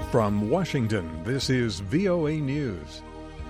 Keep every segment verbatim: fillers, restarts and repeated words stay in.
From Washington, this is V O A News.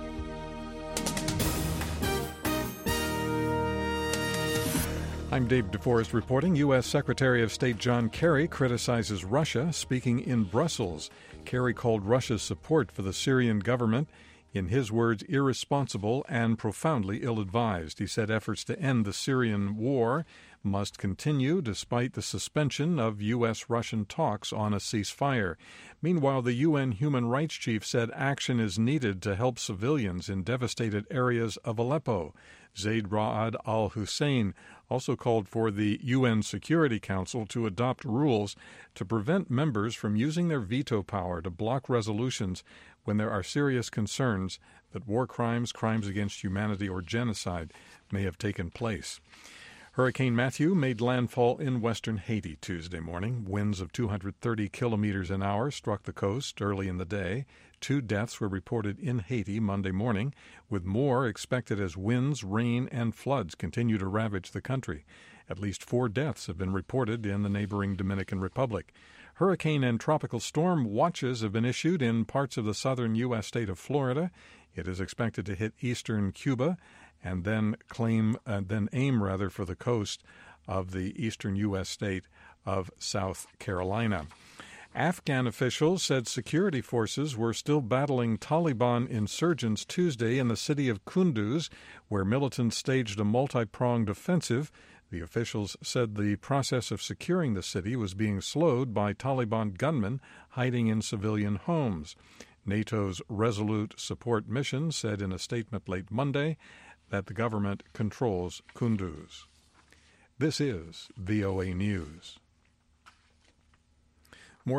I'm Dave DeForest reporting. U S. Secretary of State John Kerry criticizes Russia, speaking in Brussels. Kerry called Russia's support for the Syrian government, in his words, irresponsible and profoundly ill-advised. He said efforts to end the Syrian war must continue despite the suspension of U S-Russian talks on a ceasefire. Meanwhile, the U N human rights chief said action is needed to help civilians in devastated areas of Aleppo. Zaid Ra'ad al-Hussein also called for the U N Security Council to adopt rules to prevent members from using their veto power to block resolutions when there are serious concerns that war crimes, crimes against humanity, or genocide may have taken place. Hurricane Matthew made landfall in western Haiti Tuesday morning. Winds of two hundred thirty kilometers an hour struck the coast early in the day. Two deaths were reported in Haiti Monday morning, with more expected as winds, rain, and floods continue to ravage the country. At least four deaths have been reported in the neighboring Dominican Republic. Hurricane and tropical storm watches have been issued in parts of the southern U S state of Florida. It is expected to hit eastern Cuba and then claim, uh, then aim rather for the coast of the eastern U S state of South Carolina. Afghan officials said security forces were still battling Taliban insurgents Tuesday in the city of Kunduz, where militants staged a multi-pronged offensive. The officials said the process of securing the city was being slowed by Taliban gunmen hiding in civilian homes. NATO's Resolute Support Mission said in a statement late Monday that the government controls Kunduz. This is V O A News.